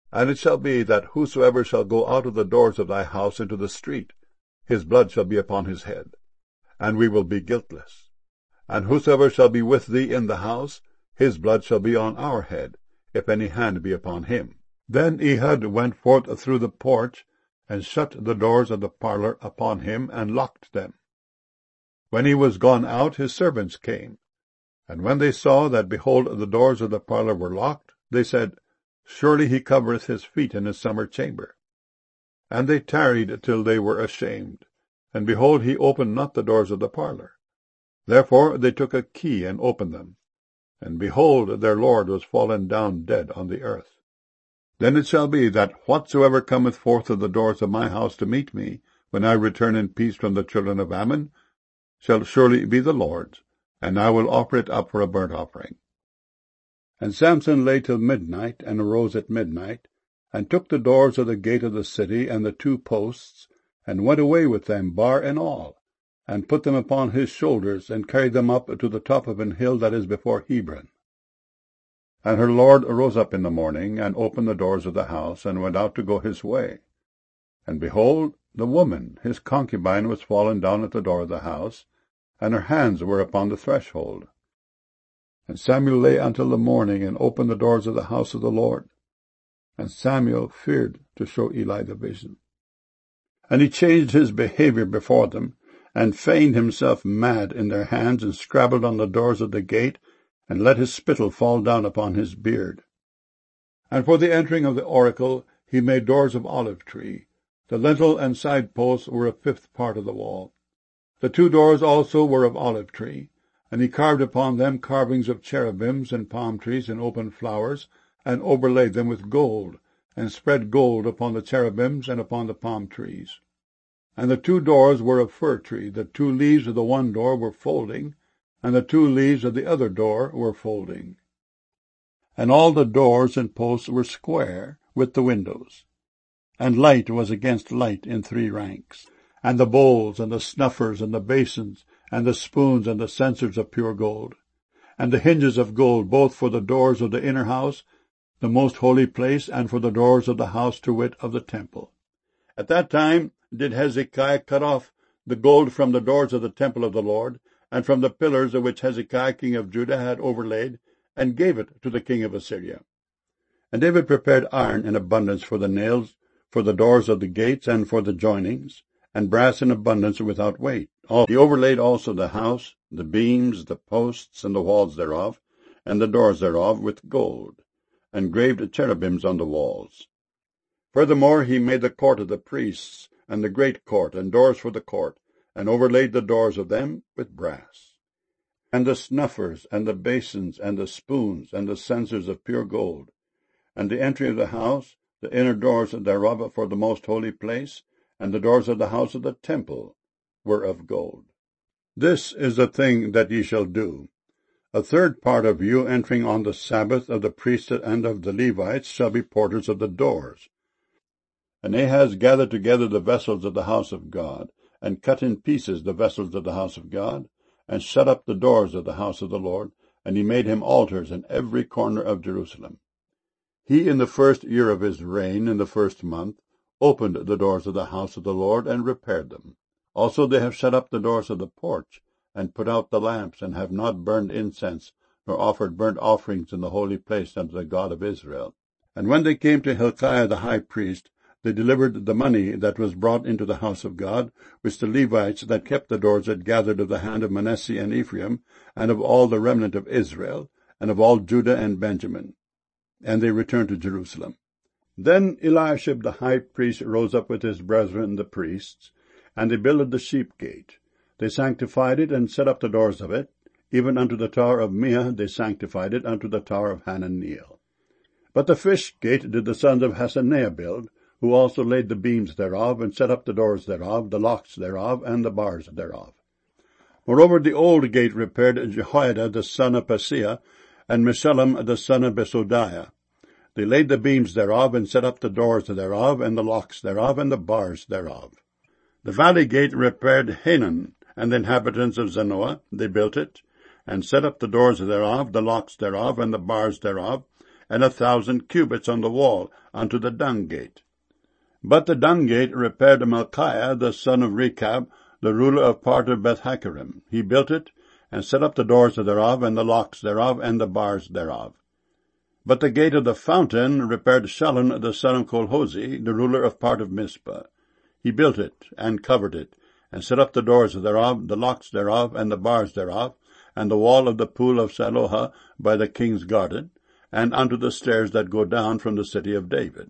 And it shall be that whosoever shall go out of the doors of thy house into the street, his blood shall be upon his head, and we will be guiltless. And whosoever shall be with thee in the house, his blood shall be on our head, if any hand be upon him. Then Ehud went forth through the porch, and shut the doors of the parlour upon him, and locked them. When he was gone out, his servants came. And when they saw that, behold, the doors of the parlour were locked, they said, Surely he covereth his feet in his summer chamber. And they tarried till they were ashamed. And behold, he opened not the doors of the parlour. Therefore they took a key, and opened them. And behold, their lord was fallen down dead on the earth. Then it shall be that whatsoever cometh forth of the doors of my house to meet me, when I return in peace from the children of Ammon, shall surely be the Lord's, and I will offer it up for a burnt offering. And Samson lay till midnight, and arose at midnight, and took the doors of the gate of the city, and the 2 posts, and went away with them, bar and all, and put them upon his shoulders, and carried them up to the top of an hill that is before Hebron. And her lord arose up in the morning, and opened the doors of the house, and went out to go his way. And behold, the woman, his concubine, was fallen down at the door of the house, and her hands were upon the threshold. And Samuel lay until the morning, and opened the doors of the house of the Lord. And Samuel feared to show Eli the vision. And he changed his behavior before them, and feigned himself mad in their hands, and scrabbled on the doors of the gate, and let his spittle fall down upon his beard. And for the entering of the oracle he made doors of olive tree. The lintel and side posts were a 5th part of the wall. The 2 doors also were of olive tree, and he carved upon them carvings of cherubims and palm trees and open flowers, and overlaid them with gold, and spread gold upon the cherubims and upon the palm trees. And the 2 doors were of fir tree. The 2 leaves of the one door were folding, and the 2 leaves of the other door were folding. And all the doors and posts were square, with the windows. And light was against light in 3 ranks. And the bowls, and the snuffers, and the basins, and the spoons, and the censers of pure gold. And the hinges of gold, both for the doors of the inner house, the most holy place, and for the doors of the house, to wit, of the temple. At that time did Hezekiah cut off the gold from the doors of the temple of the Lord, and from the pillars of which Hezekiah king of Judah had overlaid, and gave it to the king of Assyria. And David prepared iron in abundance for the nails, for the doors of the gates, and for the joinings, and brass in abundance without weight. He overlaid also the house, the beams, the posts, and the walls thereof, and the doors thereof with gold, and graved cherubims on the walls. Furthermore he made the court of the priests, and the great court, and doors for the court, and overlaid the doors of them with brass. And the snuffers, and the basins, and the spoons, and the censers of pure gold, and the entry of the house, the inner doors thereof for the most holy place, and the doors of the house of the temple, were of gold. This is the thing that ye shall do. 1/3 part of you entering on the Sabbath of the priesthood and of the Levites shall be porters of the doors. And Ahaz gathered together the vessels of the house of God, and cut in pieces the vessels of the house of God, and shut up the doors of the house of the Lord, and he made him altars in every corner of Jerusalem. He, in the 1st year of his reign, in the 1st month, opened the doors of the house of the Lord, and repaired them. Also they have shut up the doors of the porch, and put out the lamps, and have not burned incense, nor offered burnt offerings in the holy place unto the God of Israel. And when they came to Hilkiah the high priest, they delivered the money that was brought into the house of God, which the Levites that kept the doors had gathered of the hand of Manasseh and Ephraim, and of all the remnant of Israel, and of all Judah and Benjamin. And they returned to Jerusalem. Then Eliashib the high priest rose up with his brethren the priests, and they builded the sheep gate. They sanctified it, and set up the doors of it, even unto the tower of Meah they sanctified it, unto the tower of Hananeel. But the fish gate did the sons of Hasaneah build, who also laid the beams thereof, and set up the doors thereof, the locks thereof, and the bars thereof. Moreover the old gate repaired Jehoiada the son of Paseah, and Meshullam the son of Besodiah. They laid the beams thereof, and set up the doors thereof, and the locks thereof, and the bars thereof. The valley gate repaired Hanan, and the inhabitants of Zanoah. They built it, and set up the doors thereof, the locks thereof, and the bars thereof, and 1,000 cubits on the wall unto the dung gate. But the dung gate repaired Malchiah the son of Rechab, the ruler of part of Beth-Haccherem. He built it, and set up the doors thereof, and the locks thereof, and the bars thereof. But the gate of the fountain repaired Shallun the son of Colhozi, the ruler of part of Mizpah. He built it, and covered it, and set up the doors thereof, the locks thereof, and the bars thereof, and the wall of the pool of Siloah by the king's garden, and unto the stairs that go down from the city of David.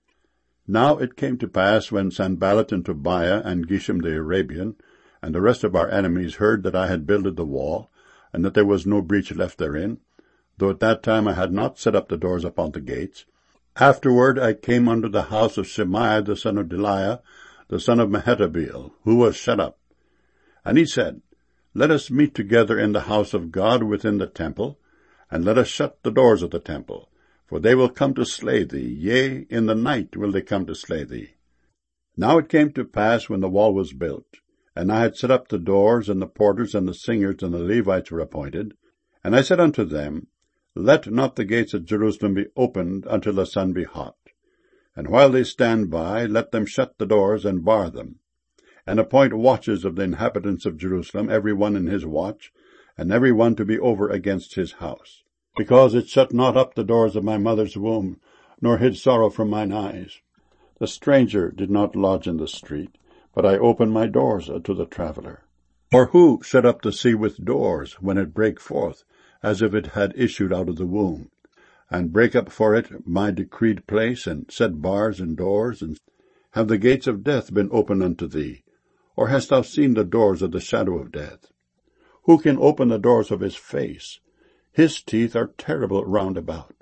Now it came to pass, when Sanballat and Tobiah and Geshem the Arabian, and the rest of our enemies heard that I had builded the wall, and that there was no breach left therein, though at that time I had not set up the doors upon the gates. Afterward I came unto the house of Shemaiah the son of Delaiah, the son of Mehetabeel, who was shut up. And he said, Let us meet together in the house of God within the temple, and let us shut the doors of the temple, for they will come to slay thee, yea, in the night will they come to slay thee. Now it came to pass, when the wall was built, and I had set up the doors, and the porters, and the singers, and the Levites were appointed, and I said unto them, Let not the gates of Jerusalem be opened until the sun be hot. And while they stand by, let them shut the doors, and bar them, and appoint watches of the inhabitants of Jerusalem, every one in his watch, and every one to be over against his house. Because it shut not up the doors of my mother's womb, nor hid sorrow from mine eyes. The stranger did not lodge in the street, but I opened my doors to the traveller. For who shut up the sea with doors, when it brake forth, as if it had issued out of the womb, and brake up for it my decreed place, and set bars and doors? And have the gates of death been opened unto thee? Or hast thou seen the doors of the shadow of death? Who can open the doors of his face? His teeth are terrible round about.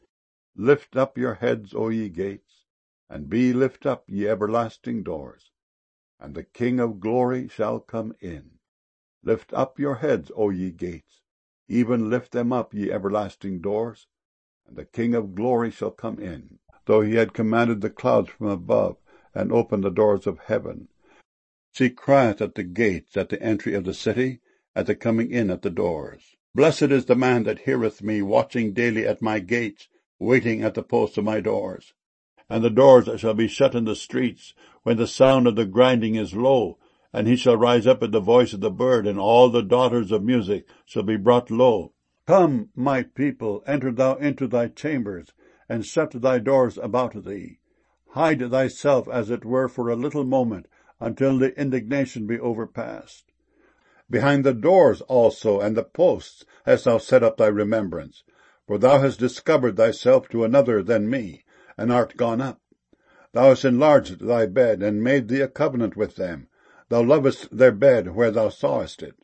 Lift up your heads, O ye gates, and be lift up, ye everlasting doors, and the King of glory shall come in. Lift up your heads, O ye gates, even lift them up, ye everlasting doors, and the King of glory shall come in. Though he had commanded the clouds from above, and opened the doors of heaven, she crieth at the gates, at the entry of the city, at the coming in at the doors. Blessed is the man that heareth me, watching daily at my gates, waiting at the posts of my doors. And the doors shall be shut in the streets, when the sound of the grinding is low, and he shall rise up at the voice of the bird, and all the daughters of music shall be brought low. Come, my people, enter thou into thy chambers, and shut thy doors about thee. Hide thyself, as it were, for a little moment, until the indignation be overpast. Behind the doors also and the posts hast thou set up thy remembrance, for thou hast discovered thyself to another than me, and art gone up. Thou hast enlarged thy bed, and made thee a covenant with them. Thou lovest their bed where thou sawest it.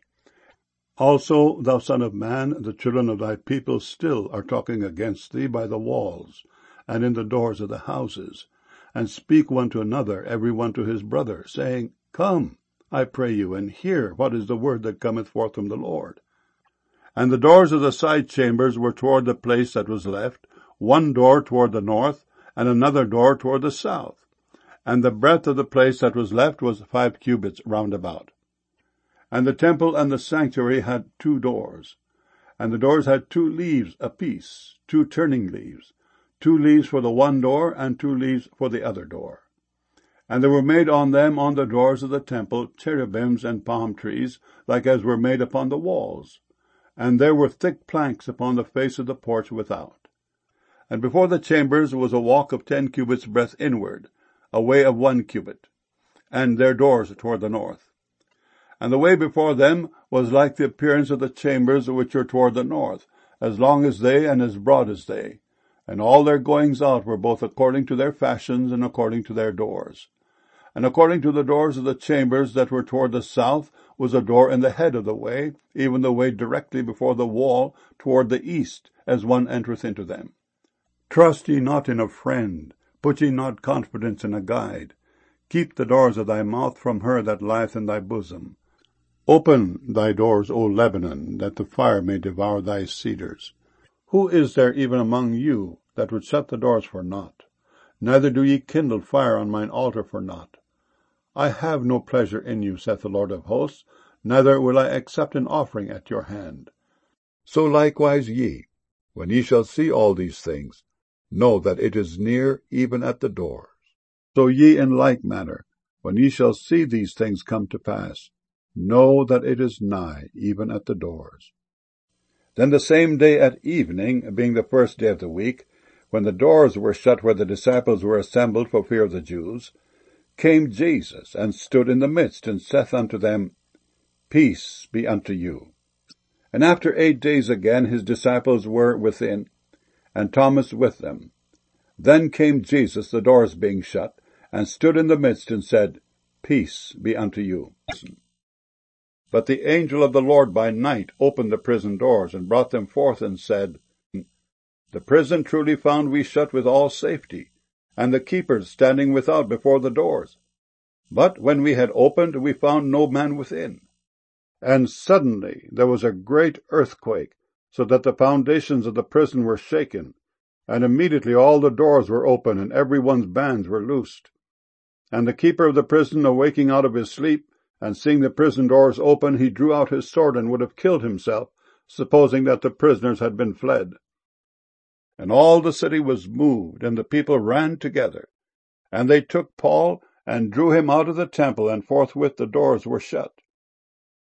Also, thou son of man, the children of thy people still are talking against thee by the walls, and in the doors of the houses, and speak one to another, every one to his brother, saying, Come, I pray you, and hear what is the word that cometh forth from the Lord. And the doors of the side chambers were toward the place that was left, one door toward the north, and another door toward the south. And the breadth of the place that was left was 5 cubits round about. And the temple and the sanctuary had 2 doors. And the doors had 2 leaves apiece, 2 turning leaves, 2 leaves for the one door, and 2 leaves for the other door. And there were made on them, on the doors of the temple, cherubims and palm trees, like as were made upon the walls. And there were thick planks upon the face of the porch without. And before the chambers was a walk of 10 cubits breadth inward, a way of 1 cubit, and their doors toward the north. And the way before them was like the appearance of the chambers which are toward the north, as long as they, and as broad as they. And all their goings out were both according to their fashions, and according to their doors. And according to the doors of the chambers that were toward the south was a door in the head of the way, even the way directly before the wall toward the east, as one entereth into them. Trust ye not in a friend, put ye not confidence in a guide. Keep the doors of thy mouth from her that lieth in thy bosom. Open thy doors, O Lebanon, that the fire may devour thy cedars. Who is there even among you that would shut the doors for naught? Neither do ye kindle fire on mine altar for naught. I have no pleasure in you, saith the Lord of hosts, neither will I accept an offering at your hand. So likewise ye, When ye shall see all these things, know that it is near, even at the doors. So ye in like manner, when ye shall see these things come to pass, know that it is nigh, even at the doors. Then the same day at evening, being the first day of the week, when the doors were shut where the disciples were assembled for fear of the Jews, came Jesus, and stood in the midst, and saith unto them, Peace be unto you. And after 8 days again his disciples were within, and Thomas with them. Then came Jesus, the doors being shut, and stood in the midst, and said, Peace be unto you. But the angel of the Lord by night opened the prison doors, and brought them forth, and said, The prison truly found we shut with all safety, and the keepers standing without before the doors. But when we had opened, we found no man within. And suddenly there was a great earthquake, so that the foundations of the prison were shaken, and immediately all the doors were open, and every one's bands were loosed. And the keeper of the prison, awaking out of his sleep, and seeing the prison doors open, he drew out his sword, and would have killed himself, supposing that the prisoners had been fled. And all the city was moved, and the people ran together. And they took Paul, and drew him out of the temple, and forthwith the doors were shut.